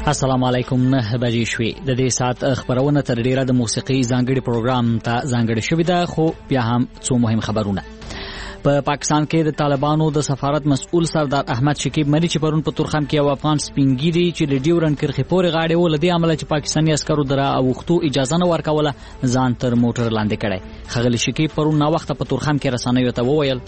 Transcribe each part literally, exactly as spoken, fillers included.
السلام علیکم. نه بجې شوې. د دې سات خبرونه تر ډیره د موسیقي ځانګړي پروګرام ته ځانګړي شوې ده، خو بیا هم څو مهم خبرونه. په پاکستان کې د طالبانو د سفارت مسؤل سردار احمد شکیب مری چې پرون په تورخم کې یو افغان سپینګیری چې د ډیورن کرخي پورې غاړې ول دي عمل چې پاکستاني عسکرو درا اوختو اجازه نه ورکوله ځان تر موټر لاندې کړي. خغلی شکیب پرون نا وخت په تورخم کې رسنیو ته وویل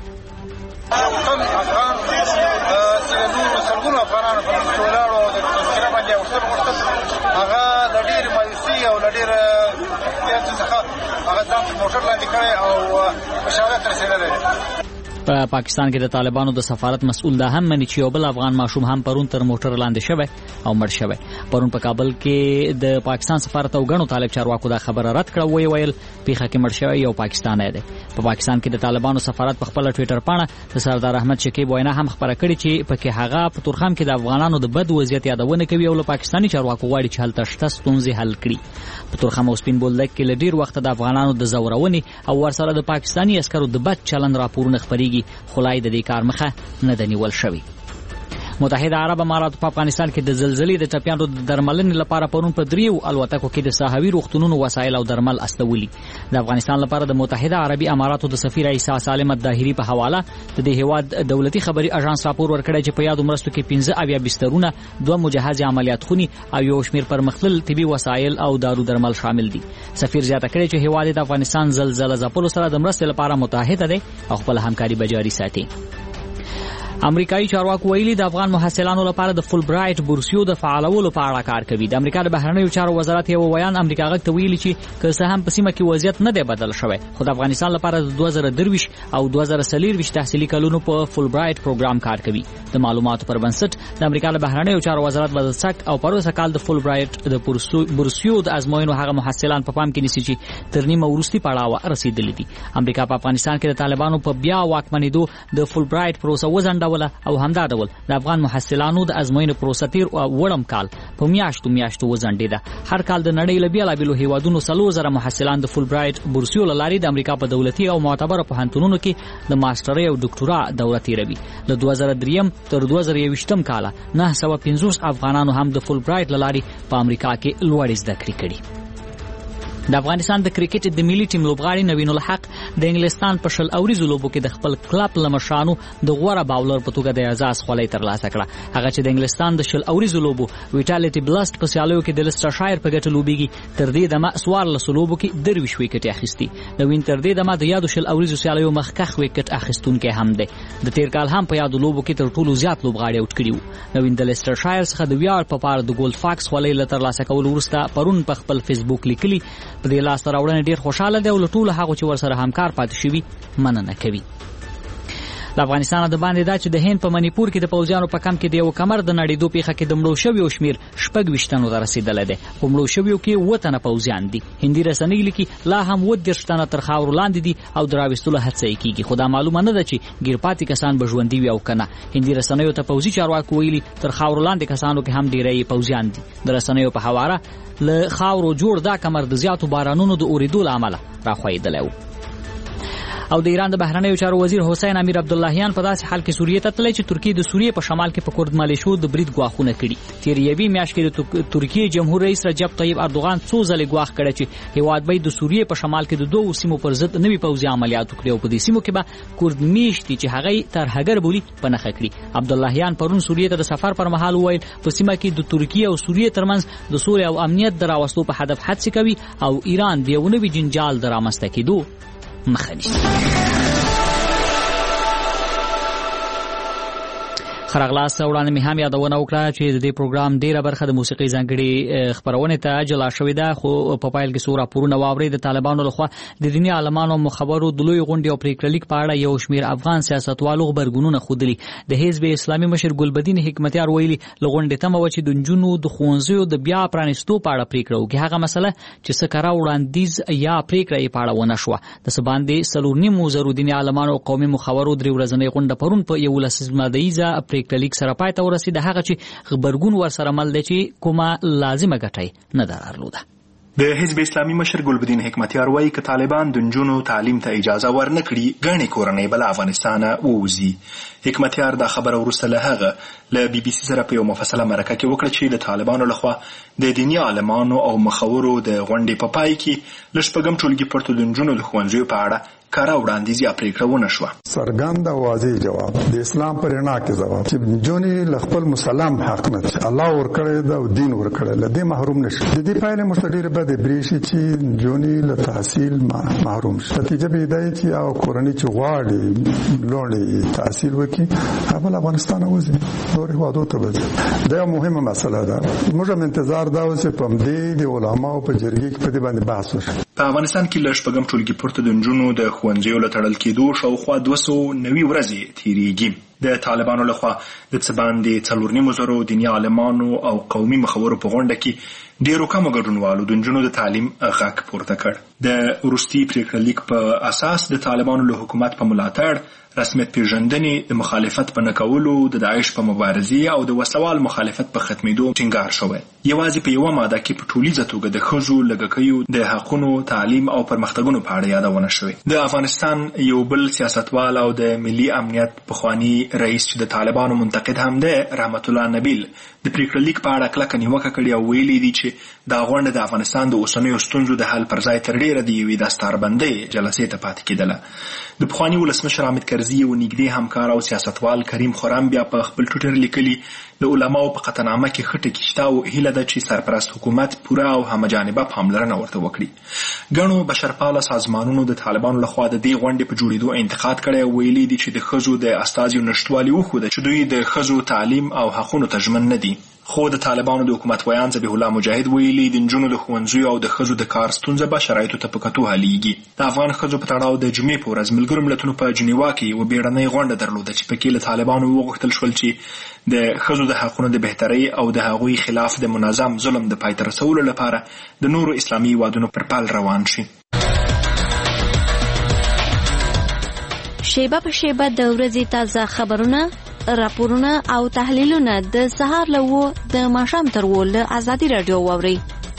هغه د ډېر مایوسي او د ډېر احتیاط څخه هغه ځان په موټر لاندې کړی او په شهادت رسېدلی. په پاکستان کې د طالبانو د سفارت مسؤل دا هم مني چې یو بل افغان ماشوم هم پرون تر موټر لاندې شوی او مړ شوی. پرون په کابل کې د پاکستان سفارت او غنو طالب چارواکو دا خبره رد کړه، وی ویل پیخه کې مړ شوی یو پاکستانی دی. په پاکستان کې د طالبانو سفارت په خپل ټوئیټر پاڼه د سردار احمد شکیب وینا هم خبره کړې چې پکې هغه په تورخم کې د افغانانو د بد وضعیت یادونه کوي او له پاکستاني چارواکو غواړي چې هلته شته ستونزې حل کړي. په تورخم او سپین بولدک کې له ډیر وخت د افغانانو د زورونې او ورسره د پاکستاني عسکرو د بد چلند راپورونه خبريږي، خلای د دې کار مخه نه د نیول شوی. متحده عرب امارات په افغانستان کې د زلزلې د ټپیانو د درملنې لپاره پرون په دریو الوتکو کې د ساحوي روغتونونو وسایل او درمل استولي. د افغانستان لپاره د متحده عربي اماراتو د سفیر عیسی سالم الداهری په حواله د دې هیواد دولتي خبري اژانس راپور ورکړی چې په یادو مرستو کې پنځه اویا بسترونه، دوه مجهز عملیات خونې او یو شمیر پرمختلل طبي وسایل او دارو درمل شامل دي. سفیر زیاته کړی چې هیواد د افغانستان زلزلې ځپلو سره د مرستې لپاره متحد دی او خپل همکاري به جاري ساتي. امریکایي چارواکو ویلي د افغان محصلانو لپاره د فول برایټ بورسیو د فعالولو په اړه کار کوي. د امریکا د بهرنیو چارو وزارت یو ویان امریکا غږ ته ویلي چې که څه هم په سیمه کې وضعیت نه دی بدل شوی، خو د افغانستان لپاره د دوه زره درویش او دوه زره څلور تحصیلي کلونو په فول برایټ پروګرام کار کوي. د معلوماتو پر بنسټ د امریکا د بهرنیو چارو وزارت به د سک او پروسه کال د فول برایټ د بورسیو د ازموینو هغه محصلان په پام کې نیسي چې تر نیمه وروستي پړاو رسیدلي دي. امریکا په افغانستان کې د طالبانو په بیا واکمنېدو د فول برایټ پروسه وزنډوله او همدا ډول د افغان محصلانو د ازموینې پروسه تیر او وړم کال په میاشتو میاشتو وزنډیده. هر کال د نړۍ له بیلابېلو هیوادونو څلور زره محصلان د فول برایټ بورسیو له لارې د امریکا په دولتي او معتبره پوهنتونونو کې د ماسترۍ او ډاکټورا دوره تیروي. له دوه زره درې تر دوه زره یوویشت کاله نه سوه پنځوس افغانانو هم د فول برایټ له لارې په امریکا کې لوړې زده کړې کړي. د افغانستان د کرکټ د ملي ټیم لوبغاړي نوین الحق د انګلستان په شل اوریزو لوبو کې د خپل کلب لمشانو د غوړه باولر په توګه د اعزاز خولۍ ترلاسه کړه. هغه چې د انګلستان د شل اوریزو لوبو ویټالیټي بلست په سیالیو کې د لیسټرشایر په ګټه لوبيږي، تر دې دمه سوارلس لوبو کې درویش وکټ اخیستي. د وین تر دې دمه د یادو شل اوریزو سیالیو مخکخ وکټ اخیستونکو هم دی. د تیر کال هم په یادو لوبو کې تر ټولو زیات لوبغاړي اوټ کړیو. نو وین د لیسټرشایر څخه د ویار په پار د ګولډ فاکس خولۍ ترلاسه کول ورسته پرون په خپل فیسبوک لیکلي په دې لاس تر ډیر خوشاله دی او له ټولو هغه چې ورسره همکار پاتې شوي مننه کوي. د افغانستان د باندې دا چې د هند په منیپور کې د پوځیانو په کم کې د یو کمر د نړیدو پیښه کې د مړو شویو شمیر شپږ ویشتنو ته رسیدلی دی. په مړو شویو کې اووه تنه پوځیان دي. هندي رسنۍ لیکي لا هم اووه دېرش تنه تر خاورو لاندې دي او د راویستلو هڅه یې کېږي، خو دا معلومه نه ده چې ګیر پاتې کسان به ژوندي وي او که نه. هندي رسنیو ته پوځي چارواکو ویلي تر خاورو لاندې کسانو کې هم ډیری پوځیان دي. د رسنیو په حواله له خاورو جوړ دا کمر د زیاتو بارانونو د اورېدو له امله راښویېدلی و. او د ایران د بهرنیو چارو وزیر حسین امیر عبداللهیان په داسې حال کې سوریې ته تللی چې ترکیه د سوریې په شمال کې په کورد ملیشو د برید ګواښونه کړي. تیر یوې میاشت کې د ترکیې جمهور رئیس رجب طیب اردوغان څو ځلې ګواښ کړی چې هیواد به د سوریې په شمال کې د دوو سیمو پر ضد نوي پوځي عملیات وکړي او په دې سیمو کې به کورد میشتي چې هغه ترهګر بولي په نښه کړي. عبداللهیان پرون سوریې ته د سفر پر مهال وویل په سیمه کې د ترکیې او سوریې ترمنځ د سولې او امنیت د راوستلو په هدف هڅې کوي او ایران د یو نوي جنجال د رامنځته کېدو مخه نیسي. خرغلاس وړاندې مې هم یادونه وکړه چې د دې پروګرام ډیره برخه د موسیقي ځانګړي خبرونه ته جلا شوې ده، خو په پایل کې څو راپورونه واوري د طالبانو لخوا د دیني عالمانو مخبرو د لوی غونډې او پریکړلیک په اړه یو شمیر افغان سیاستوالو خبرګونونه خودلي. د حزب اسلامي مشر ګلبدین حکمتیار ویلي لغونډې تمه و چې د نجونو د ښوونځیو د بیا پرانیستو په اړه پریکړه وکړي. هغه مسله چې څه کړه وړاندیز یا پریکړه یې په اړه ونه شوه. د څه باندې څلور نیمو زرو دیني عالمانو او قومي مخبرو درې ورځنۍ غونډه پرون په یولس مادهیزه کلیک سره پای ته ورسید، هغه چې خبرګون ور سره مل دی چې کومه لازمه ګټه نه درلوده. د حزب اسلامي مشر ګلبدین حکمتیار وایي که طالبان د نجونو تعلیم ته اجازه ورنکړي ګڼې کورنۍ به له افغانستانه ووځي. حکمتیار دا خبره وروسته له هغه له بي بي سي سره په یو مفصله مرکه کې وکړه چې د طالبانو لخوا د دیني عالمانو او مخورو د غونډې په پای کې له شپږم ټولګي پورته د نجونو د ښوونځیو په اړه کارا وړاندیز یا پریکړه ونه شوه. څرګند او واضح جواب د اسلام پر رڼا کې ځواب چې نجونې له خپل مسلم حق نه چې الله ورکړی دا او دین ورکړی له دې محروم نشي. د دې پایلې موږ ډېرې بدې برېښي چې نجونې له تحصیل محروم شي. نتیجه به دا چې او کورنۍ چې غواړي لوړې تحصیل وکړي هغه افغانستان وځي نورې هېوادو ته وځي. دا یو مهمه مسله ده. موږ هم انتظار دا و چې په همدې د علماو په جرګې کې په دې باندې بحث وشي. په افغانستان کې له شپږم ټولګي پورته د نجونو د ښوونځیو له تړل کېدو شاوخوا دوه سوه نوي ورځې تېرېږي. د طالبانو لخوا د څه باندې څلور نیمو زرو دیني عالمانو او قومي مخورو په غونډه کې ډېرو کمو ګډونوالو د نجونو د تعلیم غږ پورته کړ. د وروستي پرېکړه لیک په اساس د طالبانو له حکومت په ملاتړ رسمیت پیژندنې د مخالفت په نه کولو د داعش په مبارزې او د وسلوال مخالفت په ختمېدو ټینګار شوی. یوازې په یوه ماده کې په ټولیزه توګه د ښځو لږکیو د حقونو تعلیم او پرمختګونو په اړه یادونه شوې. د افغانستان یو بل سیاستوال او د ملي امنیت پخواني رئیس چې د طالبانو منتقد هم دی رحمت الله نبیل د پرېکړه لیک په اړه کلکه نیوکه کړې او ویلي دي چې دا غونډه د افغانستان د اوسنیو ستونزو د حل پر ځای تر ډېره د یوې دستاربندۍ جلسې ته پاتې کېدله. د پخواني ولسمشر حامد کرزي یو نږدې همکار او سیاستوال کریم خرم بیا په خپل ټویټر لیکلي د علماو په قطعنامه کې ښه ټکي شته او هیله ده چې سرپرست حکومت پوره او همجانبه پاملرنه ورته وکړي. ګڼو بشرپاله سازمانونو د طالبانو لخوا د دې غونډې په جوړېدو انتقاد کړی او ویلي دي چې د ښځو د استازیو نشتوالي وښوده چې دوی د ښځو تعلیم او حقونو ته ژمن نه دي. خو د طالبانو د حکومت ویان ذبیح الله مجاهد ویلي د نجونو د ښوونځیو او د ښځو د کار ستونزه به شرایطو ته په کتو حلیږي. د افغان ښځو په تړاو د جمعې په ورځ ملګرو ملتونو په جنیوا کې یوه بیړنۍ غونډه درلوده چې پکې له طالبانو وغوښتل شول چې د ښځو د حقونو د بهترۍ او د هغوی خلاف د منظم ظلم د پای ته رسولو لپاره د نورو اسلامي هیوادونو پر پل روان شي. شیبه په شیبه د ورځې تازه خبرونه، راپورونه او تحلیلونه د سهار له اوه د ماښام تر اوه له ازادي راډیو واورئ.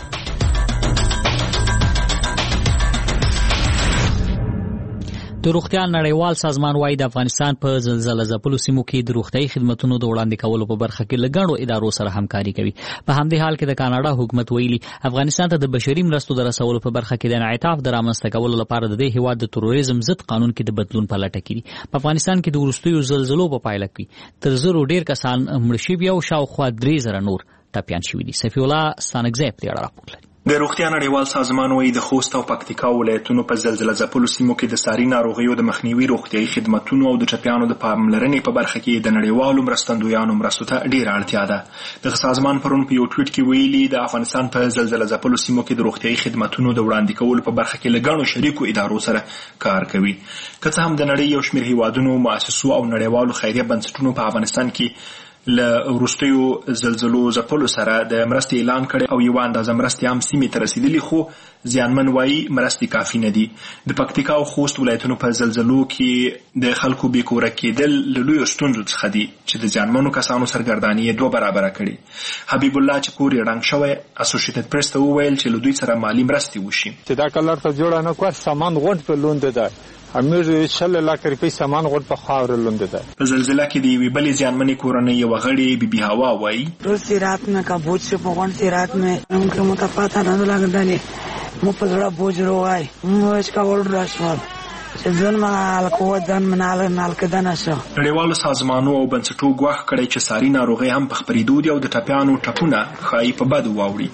د روغتیا نړیوال سازمان وايي د افغانستان په زلزله ځپلو سیمو کې د روغتیايي خدماتو د وړاندې کولو په برخه کې له ګڼو ادارو سره همکاري کوي. په همدې حال کې د کاناډا حکومت ویلي افغانستان ته د بشري مرستو د رسولو په برخه کې د انعطاف د رامنځته کولو لپاره د دې هیواد د تروریزم ضد قانون کې د بدلون په لټه کې دي. په افغانستان کې د وروستیو زلزلو په پایله کې تر زرو ډیر کسان مړه شوي او شاوخوا درې زره نور ټپیان شوي دي. صفي الله ستانکزی په اړه راپور لري. د روغتیا نړیوال سازمان وايي د خوست او پکتیکا ولایتونو په زلزله ځپلو سیمو کې د ساري ناروغیو د مخنیوي روغتیايي خدماتونو او د ټپیانو د پاملرنې په برخه کې د نړیوالو مرستندویانو مرستو ته ډېره اړتیا ده. دغه سازمان پرون په یو ټویټ کې ویلي د افغانستان په زلزله ځپلو سیمو کې د روغتیايي خدماتونو د وړاندې کولو په برخه کې له ګڼو شریکو ادارو سره کار کوي. که څه هم د نړۍ یو شمېر هیوادونو، مؤسسو او نړیوالو خیریه بنسټونو په افغانستان کې له وروستیو زلزلو ځپلو سره د مرستې اعلان کړی او یوه اندازه مرستې هم سیمې ته رسېدلي، خو زیانمن وایي مرستې کافي نه دي. د پکتیکا او خوست ولایتونو په زلزلو کې د خلکو بې کوره کېدل له لویو ستونزو څخه دي چې د زیانمنو کسانو سرګرداني یې دوه برابره کړي. حبیب الله چې کور یې ړنګ شوی اسوسییټډ پریس ته وویل چې له دوی سره مالي مرستې وشي. چې دا کلر ته جوړه نه کړه سامان غونډ په لونده ده امیر شل لاک روپۍ سامان غونډ په خاور لونده ده. په زلزله کې د یوې بلې زیانمنې کورنۍ یوه غړې بي بي هوا وایي روز رات में का बोझ से पवन से रात में उनके मुतफाता न लग डाले मु पर बड़ा बोझ रोवाई मु इसका ऑर्डर राशवाल ځن منال قوت ځن منال نال کې دنه شو. نړیوالو سازمانو او بنسټو ګواښ کړی چې ساري ناروغۍ هم په خپرېدو دي او د ټپیانو ټپونه ښایي په بدو واوړي.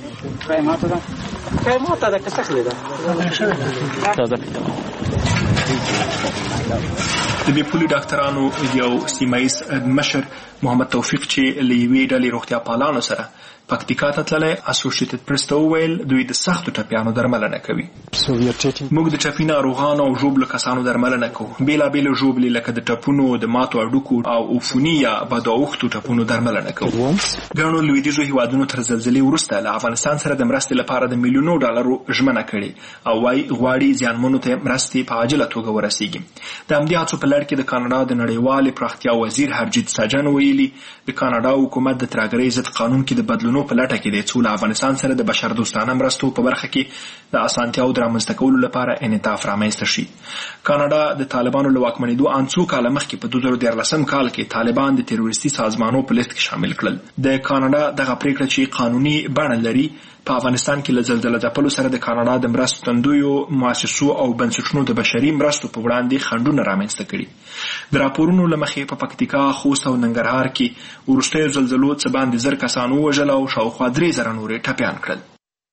د بې پولي ډاکټرانو یو سیمهیز مشر محمد توفیق چې له یوې ډلې روغتیا پالانو سره پکتیکا ته تللی اسوسییټډ پریس ته وویل دوی د سختو ټپیانو درملنه کوي. موږ د ټپي ناروغانو او ژوبلو کسانو درملنه کوو. بېلابېلې ژوبلې لکه د ټپونو، د ماتو هډوکو او عفوني یا بد اوښتو ټپونو درملنه کوو. ګڼو لویدیځو هیوادونو تر زلزلې وروسته له افغانستان سره د مرستې لپاره د میلیونو ډالرو ژمنه کړې او وايي غواړي زیانمنو ته مرستې په عاجله توګه ورسیږي. د همدې هڅو په لړ کې د کاناډا د نړیوالې پراختیا وزیر هرجیت ساجن ویلي د کاناډا حکومت د ترهګرۍ ضد قانون کې د بدلونونو سرچینو په لټه کې دی څو له افغانستان سره د بشردوستانه مرستو په برخه کې د اسانتیاو د رامنځته کولو لپاره انعطاف رامنځته شي. کاناډا د طالبانو له واکمنېدو ان څو کاله مخکې په دوه زره دیارلسم کال کې طالبان د تروریستي سازمانونو په لیست کې شامل کړل. د کاناډا دغه پریکړه چې قانوني بڼه لري په افغانستان کې له زلزلې ځپلو سره د کاناډا د مرستندویو مؤسسو او بنسټونو د بشري مرستو په وړاندې خنډونه رامنځته کړي. د راپورونو له مخې په پکتیکا، خوست او ننګرهار کې وروستیو زلزلو څه باندې زر کسان ووژل او شاوخوا درې زره نورې ټپیان کړل.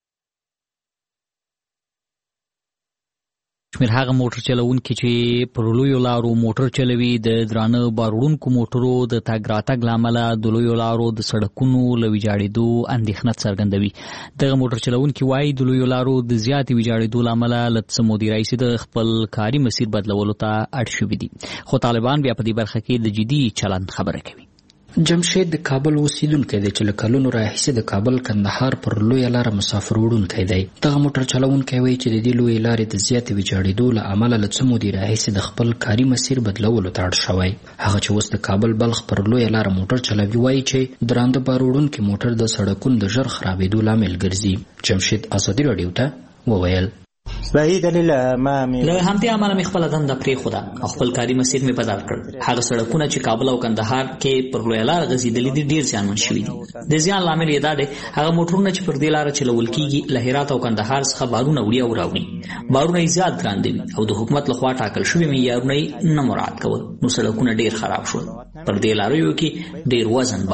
شمیر هغه موټر چلوونکي چې پر لویو لارو موټر چلوي د درانه باروړونکو موټرو د تګ راتګ له امله د لویو لارو د سړکونو له ویجاړېدو اندېښنه څرګندوي. دغه موټر چلوونکي وایي د لویو لارو د زیاتې ویجاړېدو له امله له څه مودې راهیسې د خپل کاري مسیر بدلولو ته اړ شوي دي، خو طالبان بیا په دې برخه کې د جدي چلند خبره کوي. جمشید د کابل اوسیدونکی دی چې له کلونو راهیسې د کابل کندهار پر لویه لاره مسافر وړونکی دی. دغه موټر چلوونکی وایي چې د دې لویې لارې د زیاتې ویجاړېدو له امله له څه مودې راهیسې د خپل کاري مسیر بدلولو ته اړ شوی. هغه چې اوس د کابل بلخ پر لویه لاره موټر چلوي وایي چې درانده بار وړونکي موټر د سړکونو د ژر خرابېدو لامل ګرځي. جمشید ازادي راډیو ته وویل صحیح دلیل ما می له همدې امله مې خپل دنده پرېښوده او خپل کاري مسیر مې بدل کړ. هغه سړکونه چې کابل او کندهار کې پر لویه لاره غځېدلي دي ډېر زیانمن شوي دي. د زیان لامل یې دا دی هغه موټرونه چې پر دې لاره چلول کېږي له هرات او کندهار څخه بارونه وړي او راوړي. بارونه یې زیات ګران دي او د حکومت لخوا ټاکل شوي معیارونه یې نه مراعات کول، نو سړکونه ډېر خراب شول. پر دې لاریو کې ډېر وزن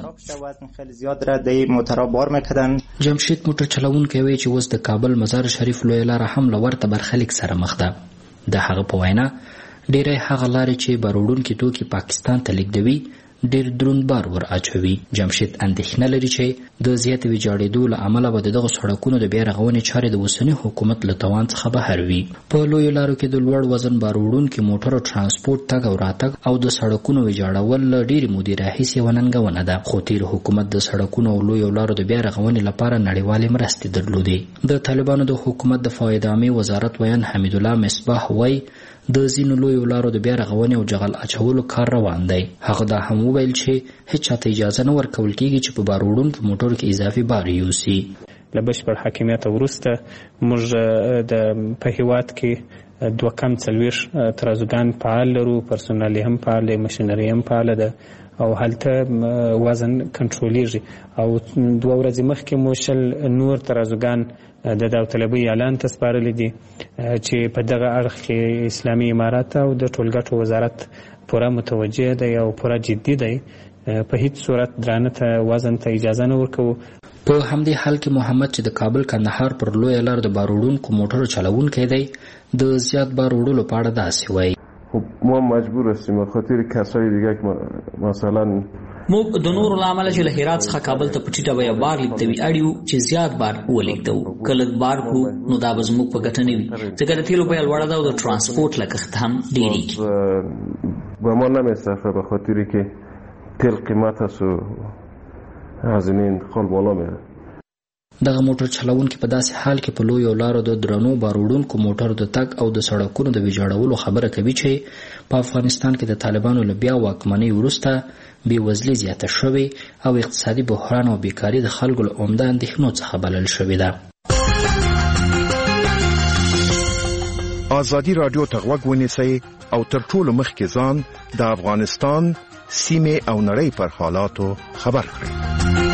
باریږي. زیات را د موټر بار میکدن. جمشید موټر چلوونکی وایي چې اوس د کابل مزار شریف لویه لاره هم له ورته برخلیک سره مخ ده. د هغه په وینا ډېری هغه لارې چې باروړونکي توکي پاکستان ته لیږدوي ډېر دروند بار ور اچوي. جمشید اندېښنه لري چې د زیاتې ویجاړېدو له امله به د دغه سړکونو د بیا رغونې چارې د اوسني حکومت له توان څخه بهر وي. په لویو لارو کې د لوړ وزن بار وړونکي موټرو ترانسپورټ تګ او راتګ او د سړکونو ویجاړول له ډېرې مودې راهیسې یوه ننګونه ده، خو تیر حکومت د سړکونو او لویو لارو د بیا رغونې لپاره نړیوالې مرستې درلودې. د طالبانو د حکومت د فواید عامې وزارت ویان حمید الله مصباح وایي د ځینو لویو لارو د بیا رغونې او جغل اچولو کار روان دی. هغه دا هم وویل چې هیڅ چاته اجازه نه ورکول کېږي چې په بار وړونکو موټرو کې اضافي بار یوسي. له بشپړ حاکمیت وروسته موږ د په هیواد کې دوه کم څلوېښت ترازوګان فعال لرو، پرسونل هم فعال دی، مشینري هم فعاله ده او هلته وزن کنټرولېږي. او دوه ورځې مخکې مو شل نور ترازوګان د داوطلبۍ اعلان ته سپارلی دي چې په دغه اړخ کې اسلامي امارات او د ټولګټو وزارت پوره متوجه دی او پوره جدي دی. په هیڅ صورت درانه ته وزن ته اجازه نه ورکوو. په همدې حال کې محمد چې د کابل کندهار پر لویه لار د بار وړونکو موټرو چلوونکی دی د زیات بار وړلو په اړه داسې وایي. ما مجبور هستیم به خاطر کسای دیگه که مثلا موږ د نورو له امله چې له هرات څخه کابل ته په ټیټه بیه بار لیږدوي اړیو چې زیات بار ولېږدوو. که لږ بار کړو نو دا به زموږ په ګټه نه وي، ځکه د تیلو بیه لوړه ده او د ترانسپورټ لګښت هم ډېرېږي. به ما نمیصرفه به خاطر که تیل قیمت هست و هزینه انتقال بالا میره. دغه موټر چلوونکي په داسې حال کې په لویو لارو د درنو بار وړونکو موټرو د تګ او د سړکونو د ویجاړولو خبره کوي چې په افغانستان کې د طالبانو له بیا واکمنۍ وروسته بېوزلي زیاته شوې او اقتصادي بحران او بیکاري د خلکو له عمده اندېښنو څخه بلل شوې ده. ازادي راډیو ته غوږ ونیسئ او تر ټولو مخکې ځان د افغانستان سیمې او نړۍ پر حالاتو خبر کړئ.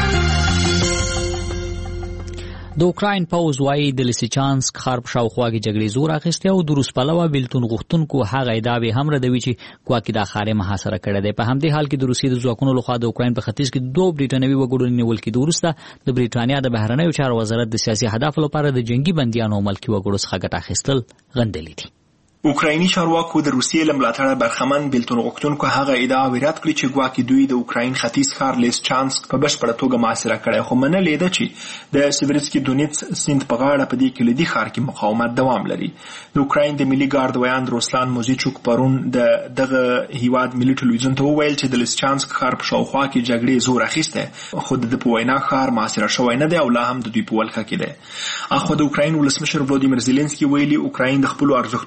د اوکراین پوځ وایي د لیسچانسک ښار په شاوخوا کې جګړې زور اخیستی او د روس پلوه بېلتون غوښتونکو هغه ادعاوې هم ردوي چې ګواکې دا ښار یې محاصره کړی دی. په همدې حال کې د روسیې د ځواکونو لخوا د اوکراین په ختیځ کې دوه برېټانوي وګړو نیول کېدو وروسته د برېټانیا د بهرنیو چارو وزارت د سیاسي اهدافو لپاره د جنګي بندیانو او ملکي وګړو څخه ګټه اخیستل غندلي دي. اوکرایني چارواکو د روسیې له ملاتړه برخمن بېلتون غوښتونکو هغه ادعاوې رد کړې چې ګواکې دوی د اوکراین ختیځ ښار لیسچانسک په بشپړه توګه محاصره کړی، خو منلې ده چې د سیبریسکي دونیتس سیند په غاړه په دې کلیدي ښار کې مقاومت دوام لري. د اوکراین د ملي ګارد ویاند روسلان موزیچوک پرون د دغه هیواد ملي ټلویزیون ته وویل چې د لیسچانسک ښار په شاوخوا کې جګړې زور اخیستی، خو د ده په وینا ښار محاصره شوی نه دی او لا هم د دوی په ولکه کې دی. اخوا د اوکراین ولسمشر ولودیمیر زیلنسکي ویلي اوکراین د خپلو ارزښتونو لپاره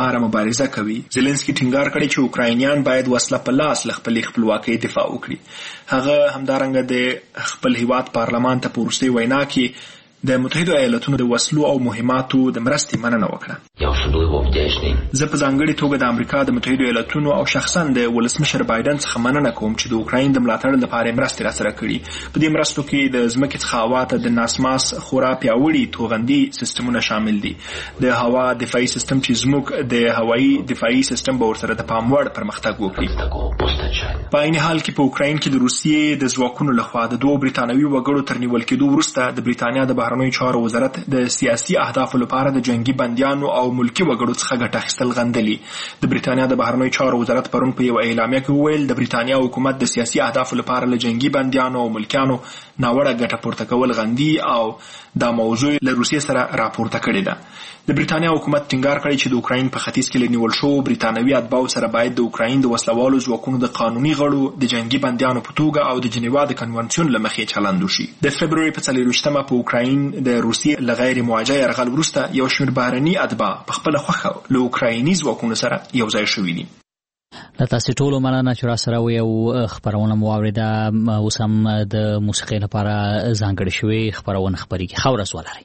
لپاره مبارزه کوي. زيلنسکي ټینګار کړی چې اوکراینیان باید وسله په لاس له خپلې خپلواکۍ دفاع وکړي. هغه همدارنګه د خپل هیواد پارلمان ته په وروستۍ وینا کې د متحده ایالاتونو د وسلو او مهماتو د مرستې مننه وکړه. زه په ځانګړې توګه د امریکا د متحده ایالاتونو او شخصا د ولسمشر بایدن څخه مننه کوم چې د اوکراین د ملاتړ لپاره مرستې راسره کړي. په دې مرستو کې د ځمکې څخه هوا ته د ناسماس خورا پیاوړي توغندي سیستمونه شامل دي. د هوا دفاعي سیستم چې زموږ د هوایي دفاعي سیستم به ورسره د پام وړ پرمختګ وکړي. په عین حال کې په اوکراین کې د روسیې د ځواکونو لخوا د دوه بریتانوي وګړو تر نیول کېدو وروسته د بریتانیا د بهرنیو چارو وزارت د سیاسي اهدافو لپاره د جنگي بندیانو او ملکی وګړو څخه ګټه اخیستل غندلي. د بریتانیا د بهرنیو چارو وزارت پرون په یو اعلامیه کې وویل د بریتانیا حکومت د سیاسي اهدافو لپاره له جنگي بندیانو او ملکیانو ناوړه ګټه پورته کول غندي او دا موضوع له روسیې سره راپورته کړې ده. د بریتانیا حکومت ټینګار کړی چې د اوکراین په ختیځ کې لنیول شو بریتانوي اتباعو سره باید د اوکراین د وسلوالو ځواکونو د قانوني غړو د جنگي بندیانو په توګه او د جنیوا د کنونسیون له مخې چلند وشي. د فبروري په څلېرویشتمه په اوکراین د روسیې له غیر مواجه یرغل وروسته یو شمېر بهرني اتباع په خپله خوښه له اوکرایني ځواکونو سره یو ځای شوي دي. له تاسې ټولو مننه چې راسره وئ او خپرونه مو واورېده. اوس هم د موسیقۍ لپاره ځانګړې شوې خپرونه خپرېږي. ښه ورځ ولرئ.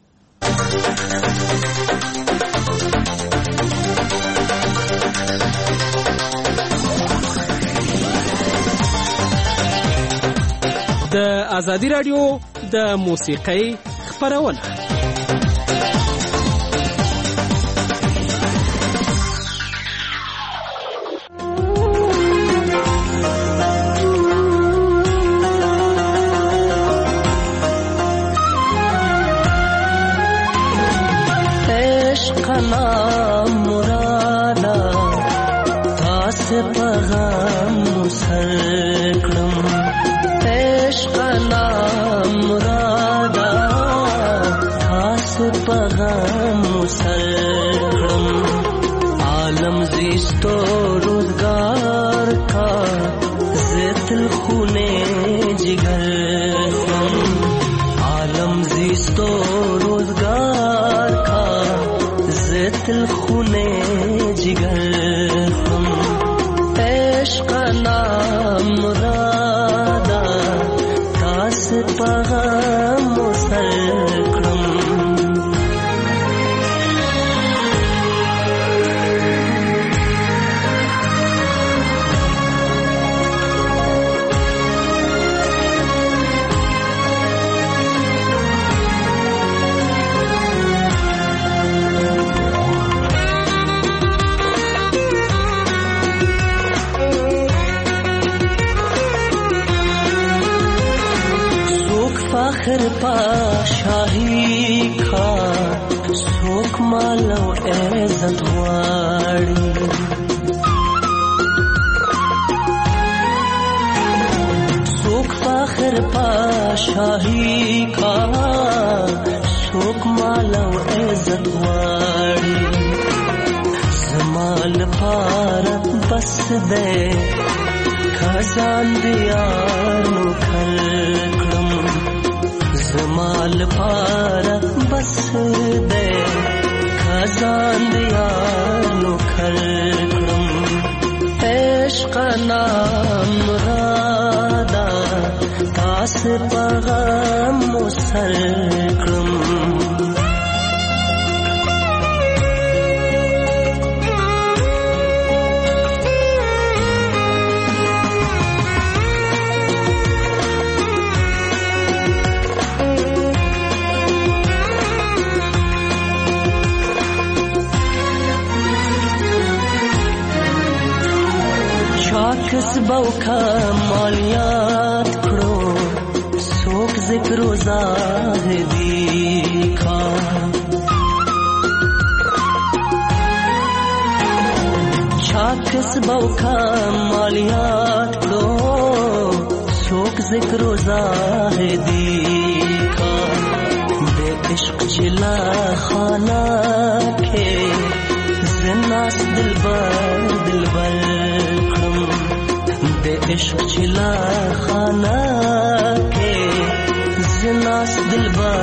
د ازادي راډیو د موسیقۍ خپرونه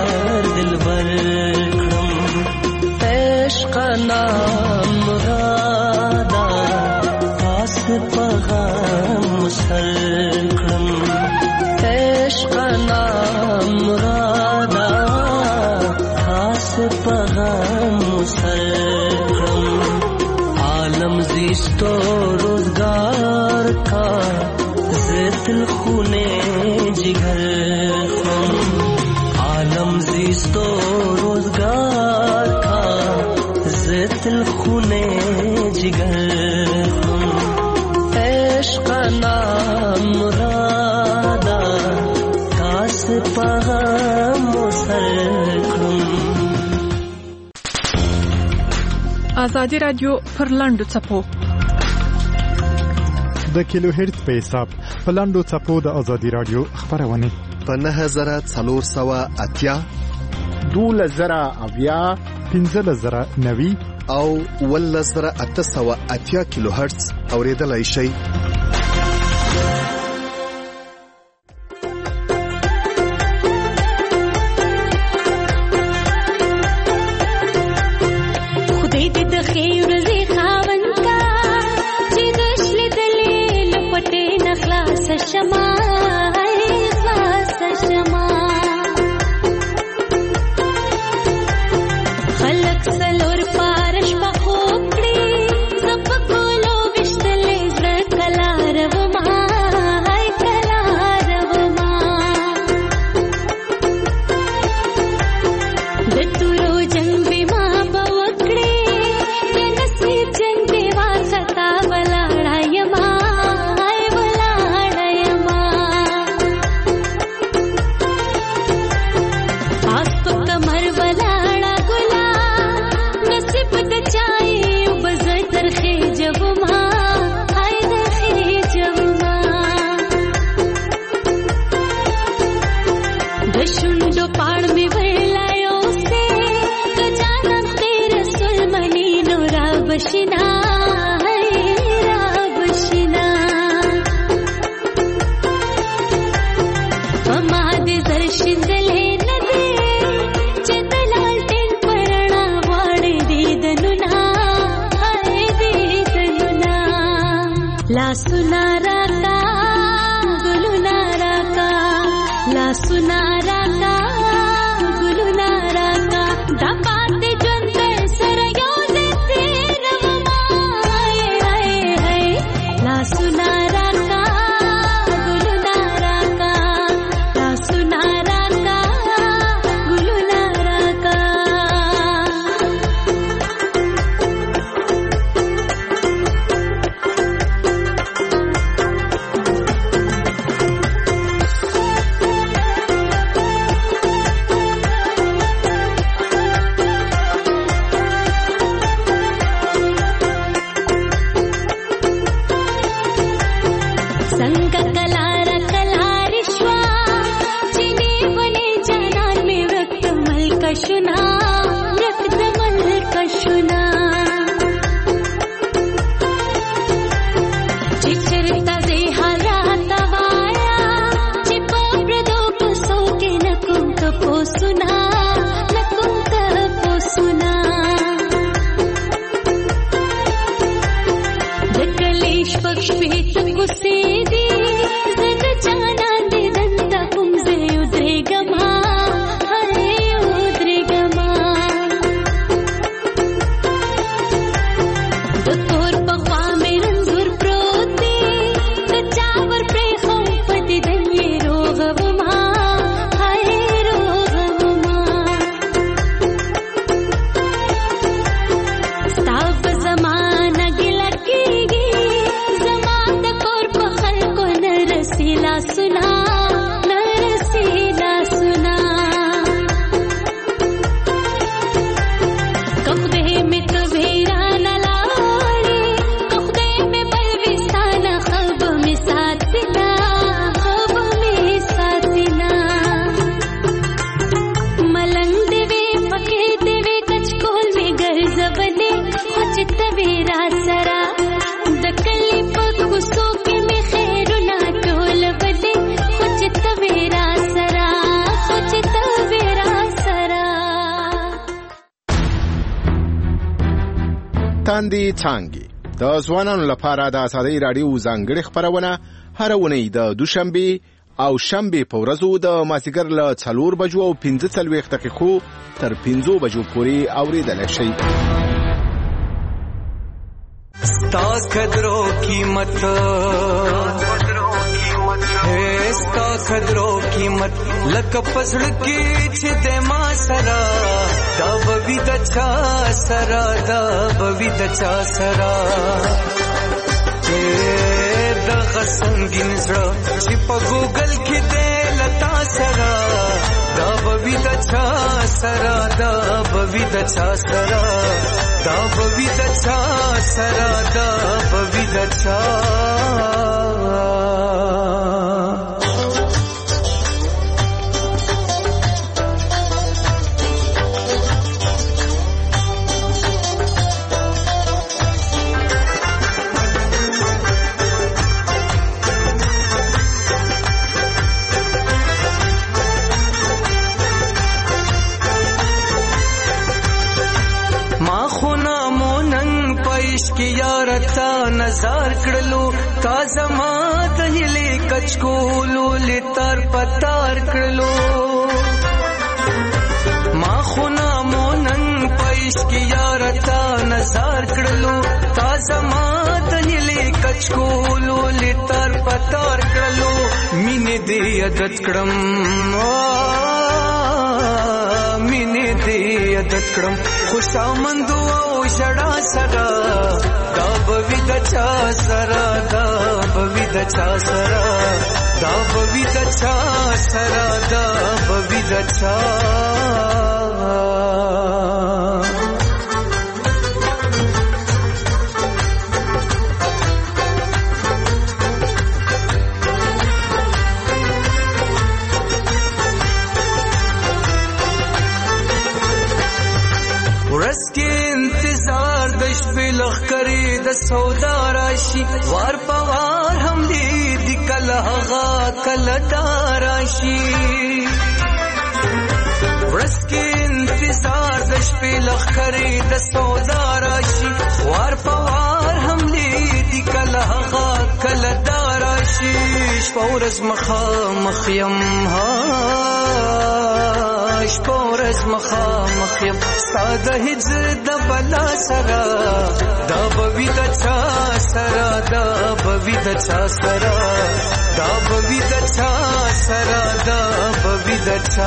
عشق نام مراد زیست و روزگار کا زیتل خونے جگر عالم زیست و روزگار کا زیتل خونے جگر عشق نام مرادا تاس پاہم مسرکم. آزادی رادیو پر لاندو څپو د کیلو هرتز په حساب په لاندو څپو د آزادی رادیو خبرونه په نه زره څلور سوه اتیا دوله زره اویا پنځه زره نوي او ول زره اته سوه اتیا کیلو هرتز اوریدلای شئ. تاندې څانګې د ځوانانو لپاره د آزادۍ راډیو ځانګړې خبرونه هر اونۍ د دوشنبه او شنبه په ورځو د مازیګر له څلور بجو او پنځه څلوېښت دقیقو تر پنځو بجو پورې اوریدل شي. ستا قدرو قیمت ہے ستا قدرو قیمت لکه پسړ کې چې د ما سره دا بوي د چا سره دا بوي د چا سره د غسنګین زړه چې په ګوګل کې د لتا سره دا بوي د چا سره دا بوي د چا سره دا بوي د چا سره دا بوي د چا نظر کړلو تا زما د هلي کچکولو لتر پتار کړلو ما خو نامو نن پېښ کې یار تا نظر کړلو تا زما د هلي کچکولو لتر پتار کړلو مینه دې عادت کړم مینه دې عادت کړم خوشامندو او شړا سره دا بوي د چا سره دا بوي د چا سره دا بوي د چا سره دا بوي د چا سودا راشي وار پوار هم دې د کله هغه کله داراشي ورس کې انتظار د شپې لخرې د سودا راشي وار پوار هم دې د کله هغه کله داراشي شپورز مخا مخیم ها شپورز مخا مخیم ساده هجر د بلا سره دا بوي د چا سره دا بوي د چا سره دا بوي د چا سره دا بوي د چا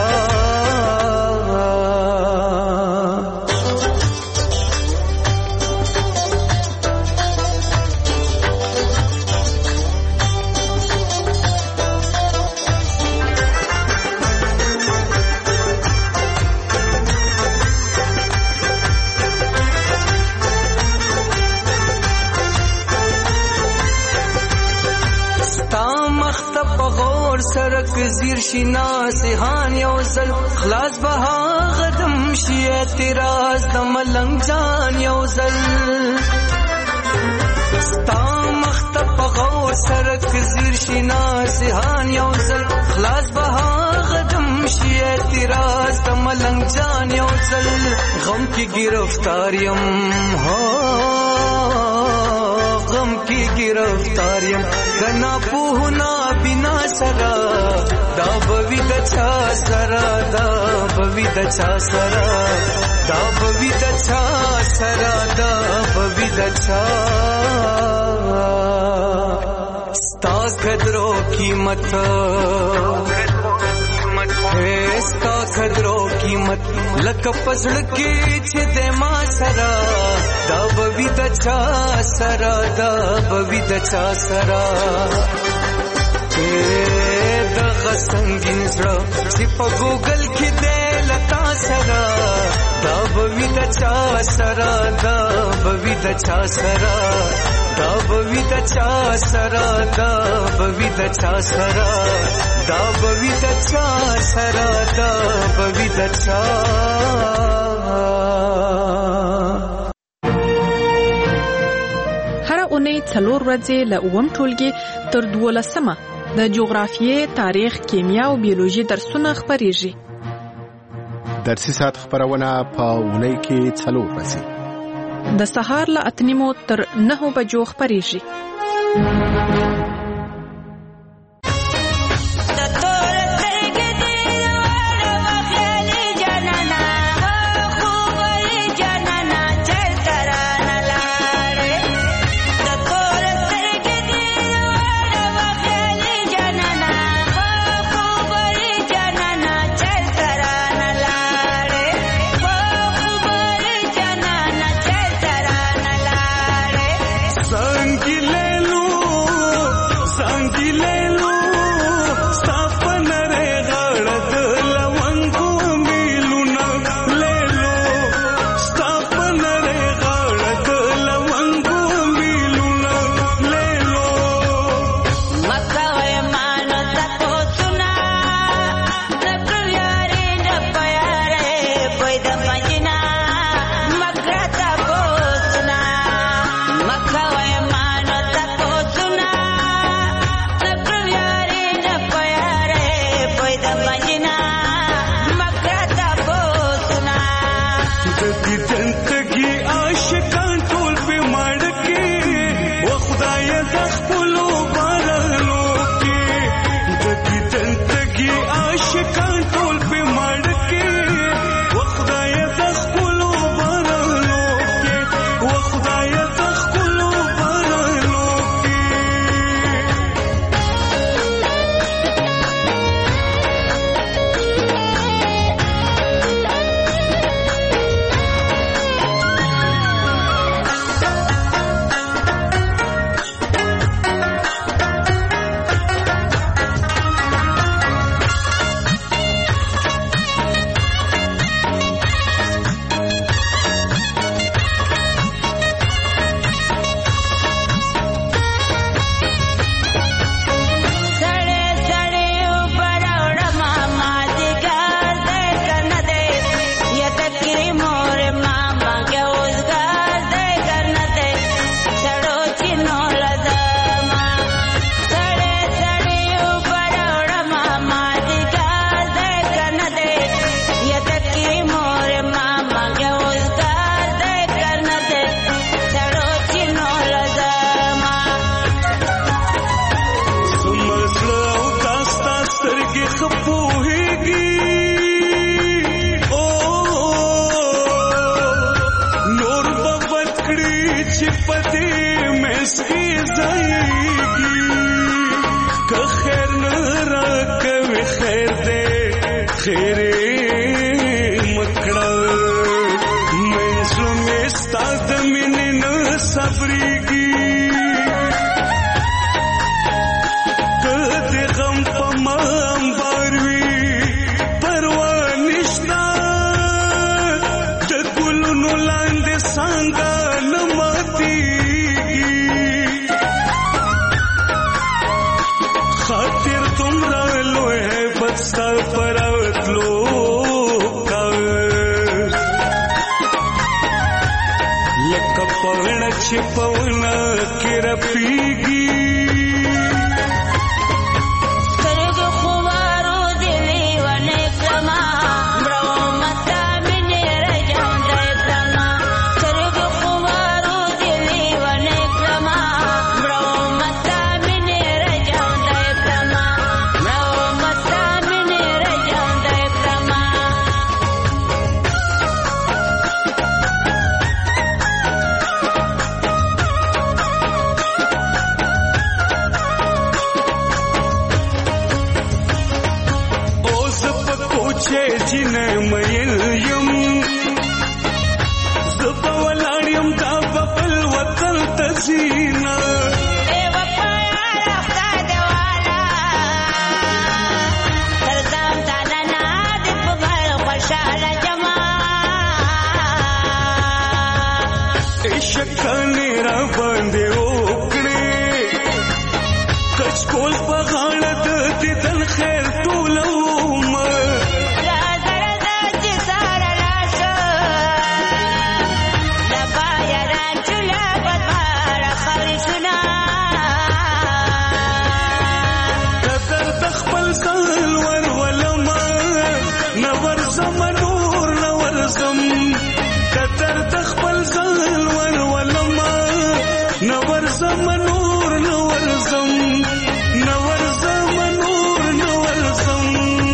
سرک زیر شینا سهان یو زل خلاص بها غدم شی اعتراض د ملنګ جان یو زل ستا مختب غور سرک زیر شینا سهان یو زل خلاص بها غدم شی اعتراض د ملنګ جان یو زل غم کی گرفتاریم ہو غم کی گرفتاریم کنا پوهنا بنا سرا دا بوي د چا سرا دا بوي د چا سرا دا بوي د چا سرا دا بوي د چا ستا قدرو قیمت ستا قدرو قیمت لکه پسړ کې چې د ما سرا دا بوي د چا سرا دا بوي د چا سرا د غسنګین زړه چې په ګوګل کې د لتا سره دا بوي د چا سره دا بوي د چا سره دا بوي د چا سره دا بوي د چا سره دا بوي د چا سره دا بوي د چا هر اونۍ څلور ورځې له اووم ټولګي تر دولسمه د جغرافیې، تاریخ، کیمیا او بیولوژي درسونه خپریږي. درسي ساعت خبرونه په اونۍ کې څلور ورځې د سهار له اته نیمو تر نهو بجو خپریږي. دې مسکی ځایږي که خیر نه راکوي خیر دې خیر مکړه منځو مې ستا د مینې نه صبرېږي که دې غم په ما امبار وي پروا نشته د ګلونو لاندې څانګه نه ماتېږي خاطر دومره لوی هیبت ستا په راتلو لکه پاڼه چې په ونه کې رپېږي شکانې را باندې وکړې کچکول په غاړه د دیدن خیر ټولوم راځه راځه چې ساره راشه د بایران چوله په دواړه خریشونه د درد خپل ځان ورولمه نه ورځم نور نه ورځم د درد خپل ځان نور زمنور نور زم نور زمنور نور زم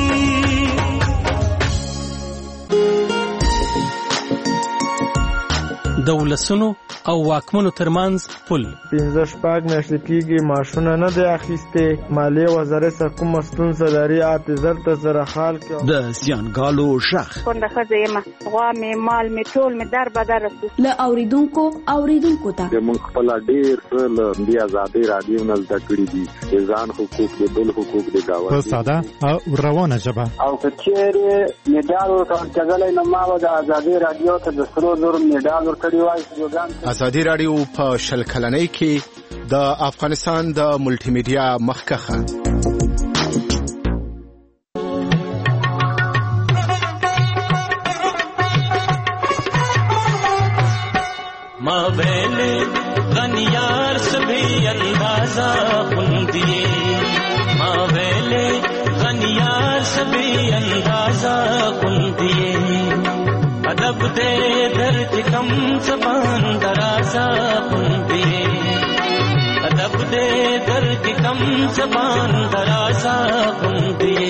دولسونو او واکمنو ترمنځ پل پنځه شپږ میاشتې کېږي معاشونه نه دی اخیستې مالیې وزارت څخه کومه ستونزه لري حافظر ته زره خال کې د زیانګالو شخ کونډه ښځه یم غوا مې مال مې ټول مې در بدر رسو له اوریدونکو اوریدونکو ته موږ خپل ډېر څه له دې ازادۍ راډیو نه زده کړي دي د ځان حقوق د بل حقوق د گاونډي په ساده او روانه ژبه او که چېرې میډال ورکول کېدلی نو ما به د ازادۍ راډیو ته د سرو زرو میډال ورکړی وای. ازادي راډیو په شل کلنۍ کې د افغانستان د ملټي میډیا مخکخه ما ویلے غنیار سبھی اندازہ خوندیے ما ویلے غنیار سبھی اندازہ خوندیے ادب دے درد کم زبان درازہ خوندیے ادب دے درد کم زبان درازہ خوندیے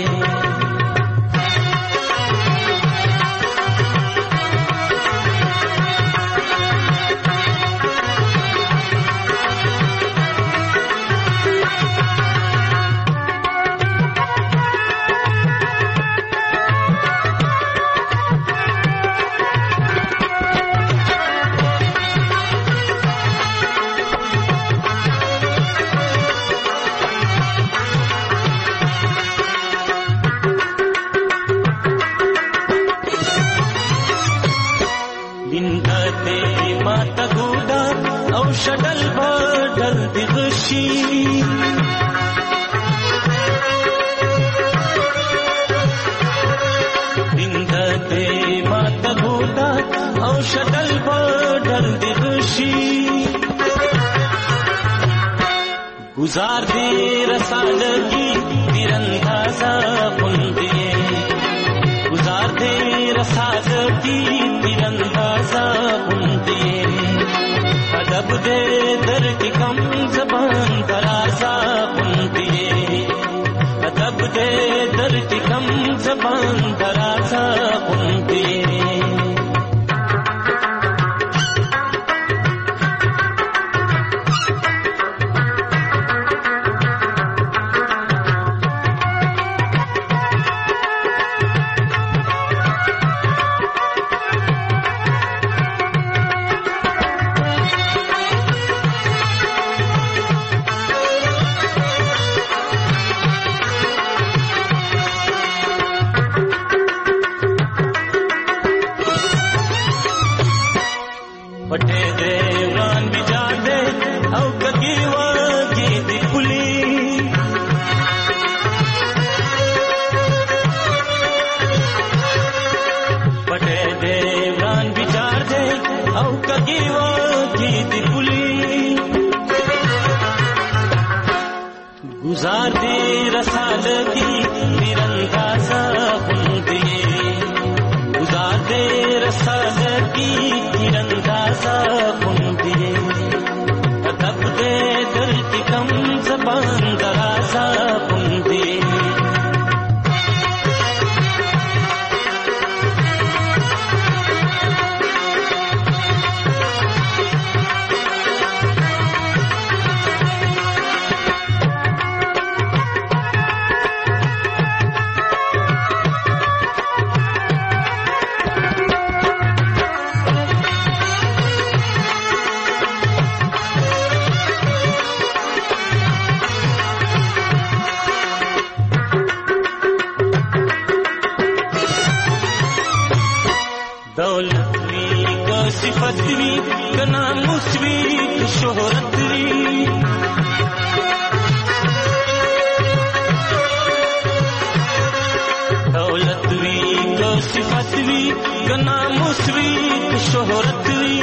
شدل بدل دغشي دنده ما تبودا او شدل بدل دغشي گزار دے رسالگی تیراندازا بندے گزار دے رسالگی تیراندازا بندے ادب دے در کی کم زبان درازا بندے ادب دے در کی کم زبان درازا بندے گزار دے رسالتی تیراندازا غوندې گزار دے رسالتی تیراندازا غوندې ادب دے درد کم زبان درازا غوندې دولت وی که صفت وی که ناموس وی که شهرت وی دولت وی که صفت وی که ناموس وی که شهرت وی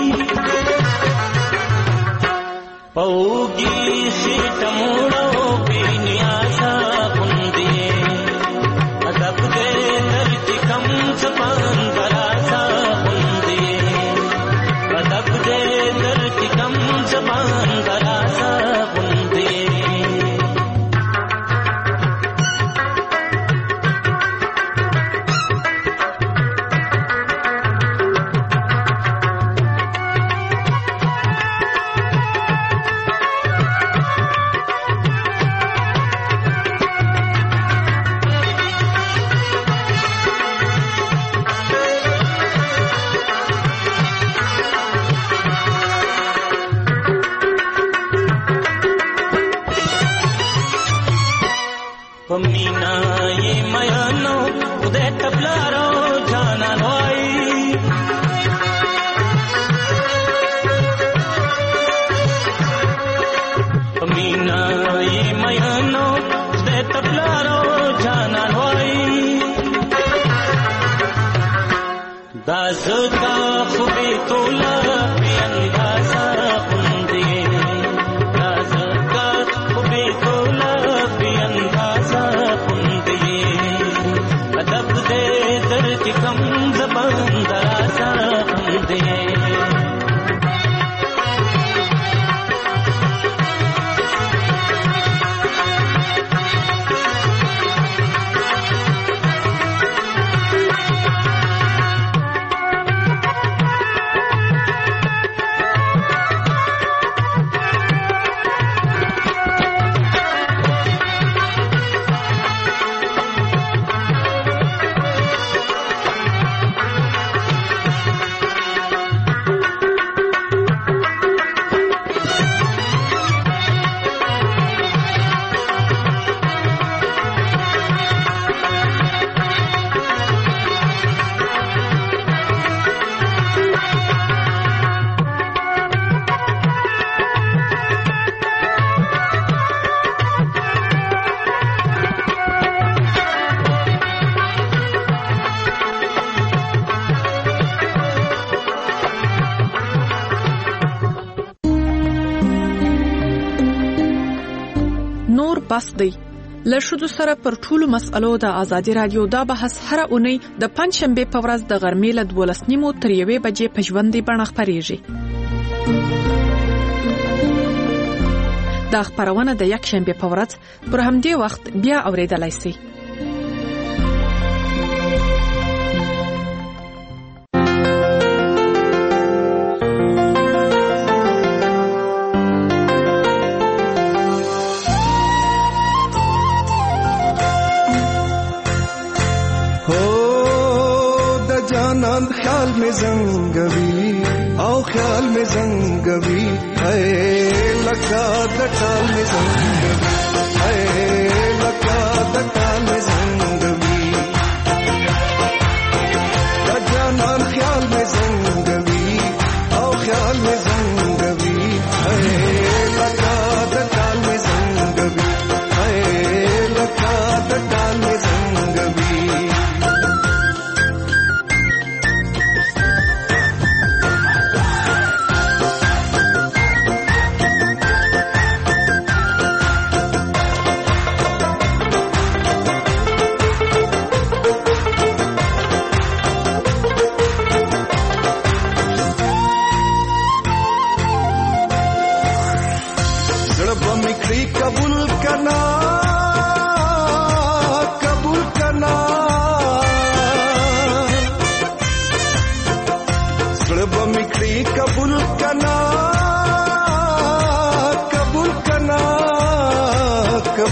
پوگی خیٹ موڑو بی نیازا غوندې ادب دے درد کم زبان درازا غوندې ادب دے درد کم زبان درازا غوندې پمینا یہ میانو خدای تبلارو جانان وای پمینا یہ میانو خدای تبلارو جانان وای دازتا خوبی تولا بی اندازا غوندې دازتا خوبی تولا بی اندازا ادب دے درد کم زبان درازا غوندې بس دی له ښځو سره پر ټولو مسألو د ازادي رادیو دا بحث هره اونۍ د پنځشنبې په ورځ د غرمې له دولس نیمو تر یوې بجې په ژوندۍ بڼه خپرېږي. دا خپرونه د یکشنبې په ورځ پر همدې وخت بیا اورېدلای شئ. خیال میں زنگوی او خیال میں زنگوی اے لگا دٹال میں زنگوی اے لگا دٹال میں زنگوی جانان خیال میں زنگوی او خیال میں زنگوی اے لگا دٹال میں زنگوی اے لگا دٹال میں زنگوی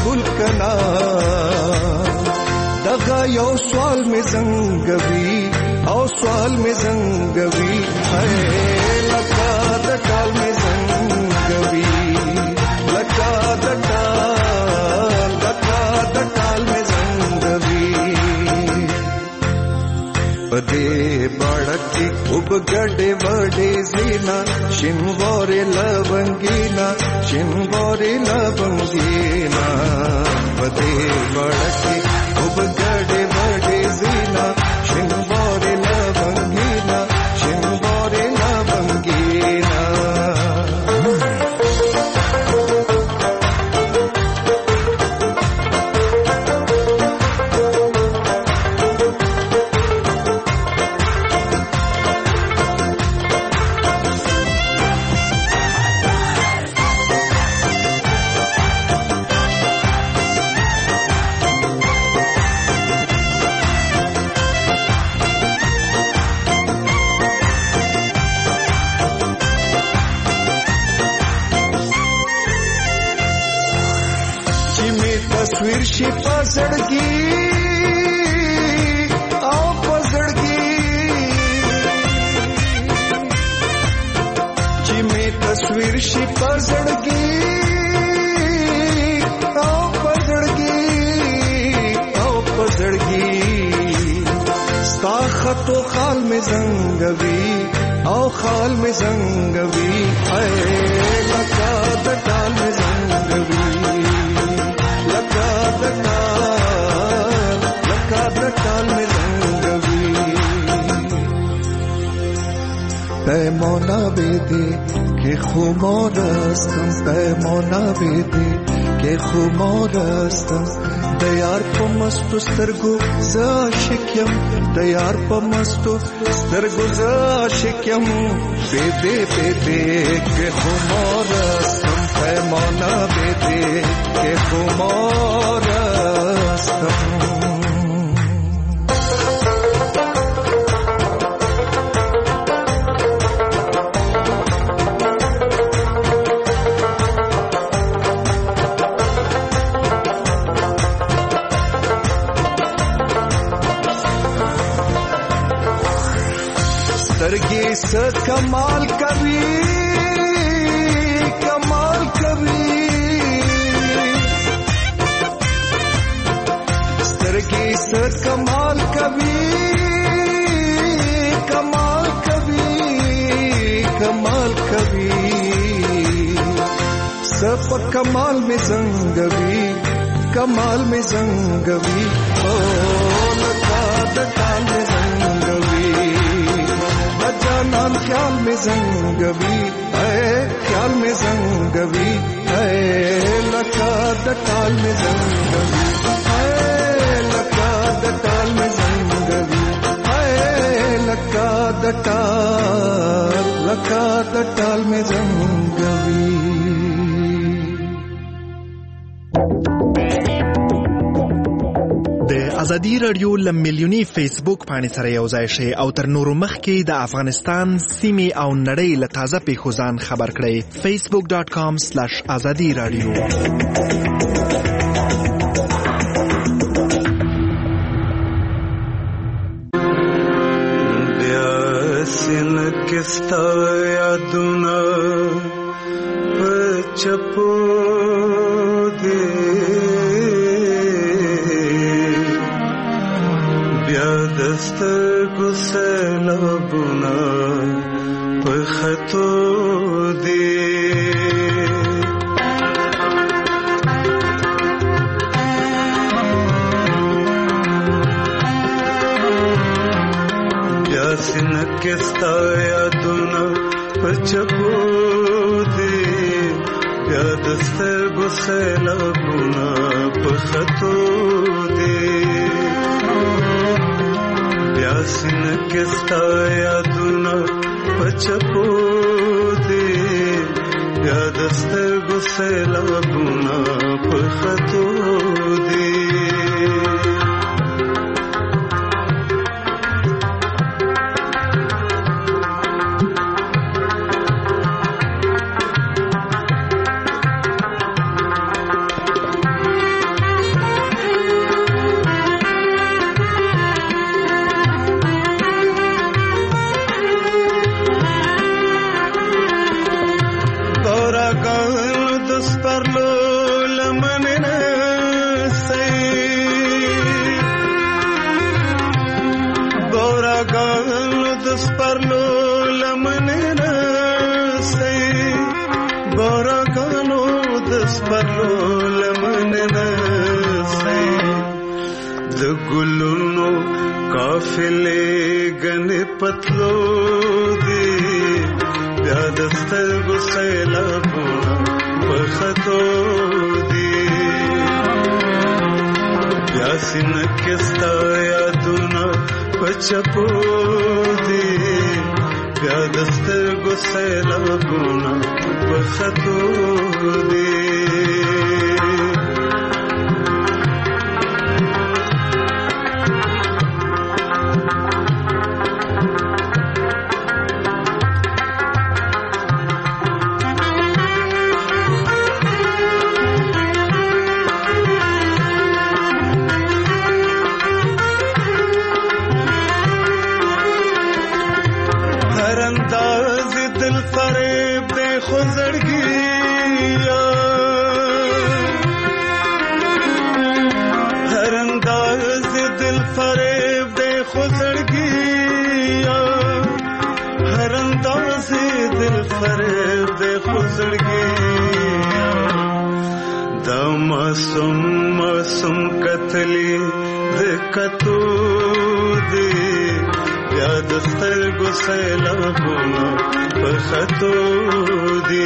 قبول کنا دغه یو سوال می زنګوي او سوال می زنګوي لکه د ټال می زنګوي لکه د ټال لکه د ټال می زنګوي پدې باړکی وب ګډې وډې زینا شینوارې لونګینا شینوارې لونګینا پدې باړکی وب ګډې وډې زینا شینوارې لونګینا شینوارې لونګینا تصویر شي پزړګي او پزړګي چې می تصویر شي پزړګي او پزړګي او پزړګي ستا خطو خال می زنګوي او خال می زنګوي اے لکه د ټال می زنګوي لکه د ټال لکه د ټال می زنګوي پیمانه بده که خمارستم پیمانه بده که خمارستم د یار په مستو سترګو ز عاشقم د یار په مستو سترګو ز عاشقم بده بده که خمارستم پیمانه بده که خمارستم سترګې ست کمال کوي کمال کوي سترګې ست کمال کوي کمال کوي کمال کوي سپ کمال می زنګوي کمال می زنګوي او لکه د ټال می زنګوي جانان خیال میں زنگوی اے خیال میں زنگوی اے لکا دٹال میں زنگوی اے لکا دٹال میں زنگوی اے لکا دٹال لکا دٹال میں زنگوی ازادي رادیو له میلیوني فیسبوک پاڼې سره یو ځای شئ او تر نورو مخکې د افغانستان سیمې او نړۍ له تازه پیښو ځان خبر کړئ فیسبوک ډاټ کام سلیش ازادي رادیو بیا سن کستا یادونه په چپو دې دسترګو سیلابونه په خطو دي بیا سینه کې ستا یادونه په چپو دي بیا دسترګو سیلابونه په خطو دي سینه کې ستا یادونه په چپو دي بیا د سترګو سیلابونه په خطو دي سپرلو لمن نسي ګورګانو د سپرلو لمن نسي ګورګانو د سپرلو لمن نسي د ګلونو قافلې غنې پتلو دي بیا د سترګو سیلابونه په خطو دي بیا سینه کې ستا یادونه په چپو دي بیا د سترګو سیلابونه په خطو دي मासूम मासूम कतली कतो दे याद स्तरगो सैलाबोना पखतो दे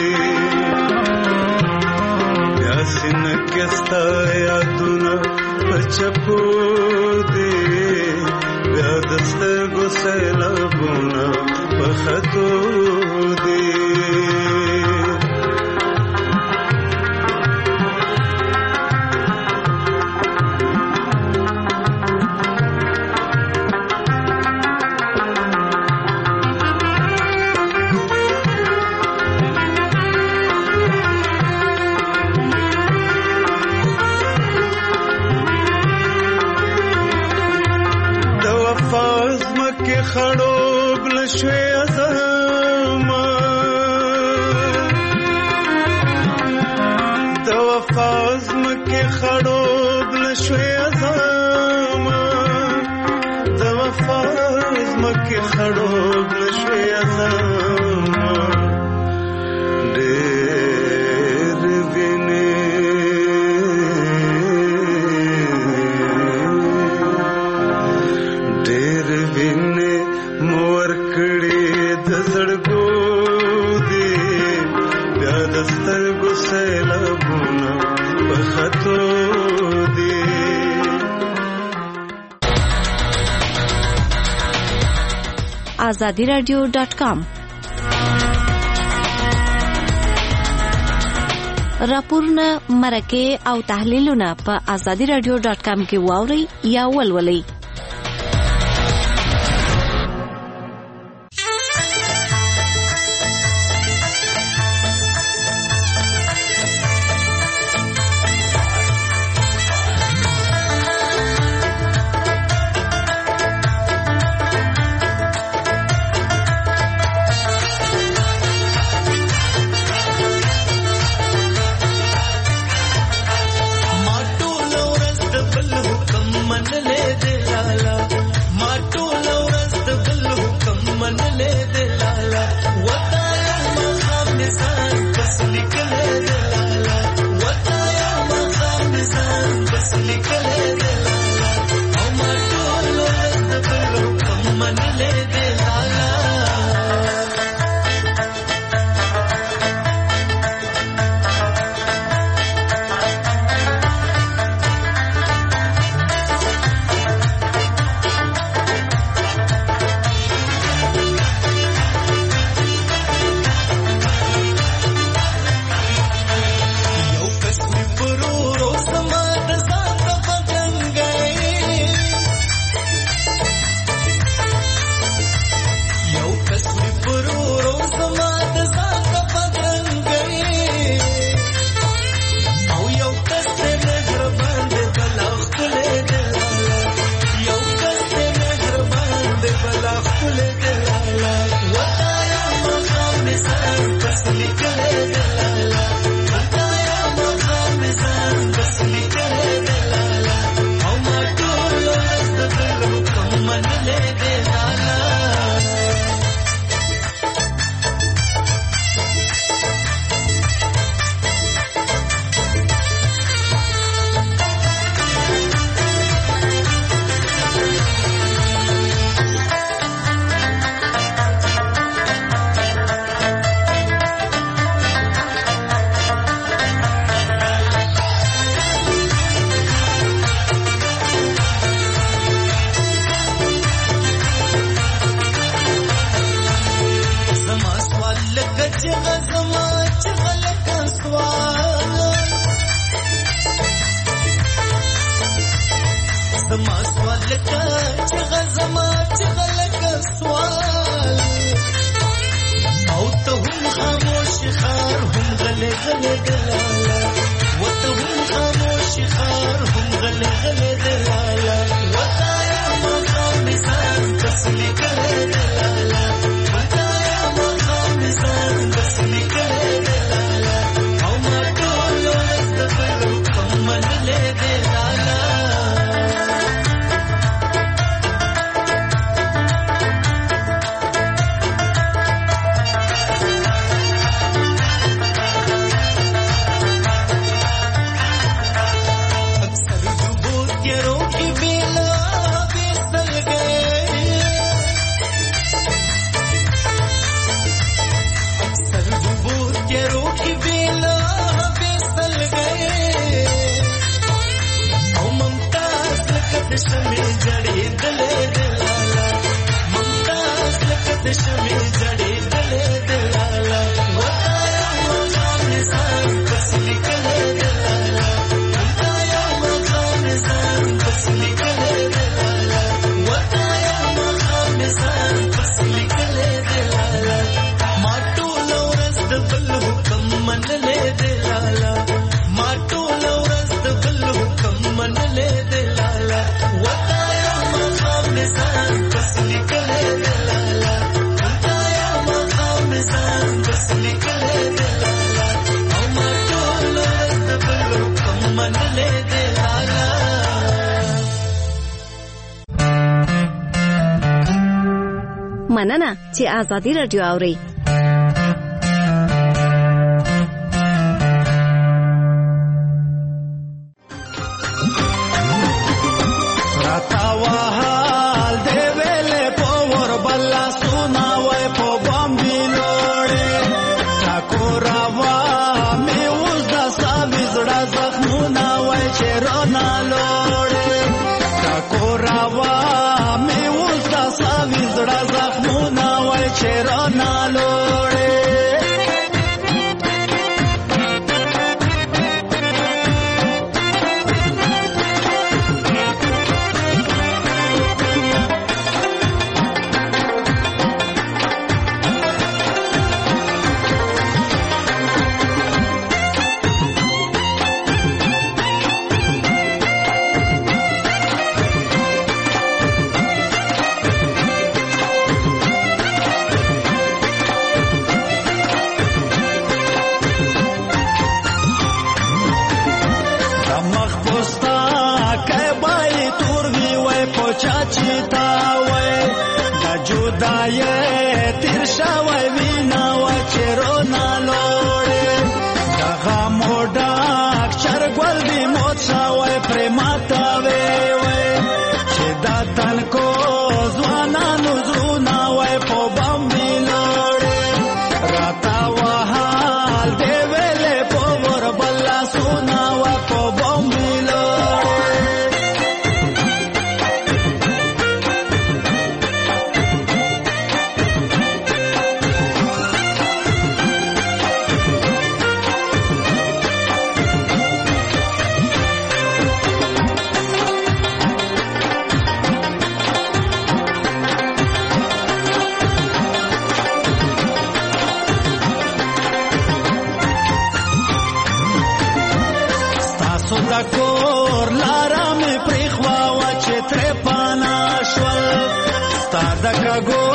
यासिन केस्ता यादुना पचपो दे याद स्तरगो सैलाबोना पखतो दे خړوب لشوي ازما د وفاز مکه خړوب لشوي ازما د وفاز مکه خړوب لشوي ازما ډېر ویني ډېر ویني مور کړي د زړګو دي بیا د سترګو سیلابونه په خطو دي آزادی رادیو ډاٹ کام راپورونه مرکه او تحلیلونه په آزادی رادیو ډاٹ کام کې واوري یا ولولئ منلې دې غلي دلاله وته هم خاموش خار هم غلي غلي دلاله وته يا مقام نسان تسلي كله دلاله وته يا مقام نسان تسلي كله دلاله او ما ټول استغفر کوم له دلاله शमी जड़ी दले दलाला मुमताज लकत शमी जड़ी दले दलाला वताया मकाम निशान बस निकले दलाला वताया मकाम निशान बस निकले दलाला वताया मकाम निशान बस निकले दलाला माटू लौरस दबल हुकम मन ले दलाला माटू लौरस दबल हुकम मन ले दलाला वताया मकाम निशान बस निकले दलाला वताया मकाम निशान बस निकले दलाला औ माटोल दबलो कम मन ले दलाला مننه چې آزادي رادیو اوري Go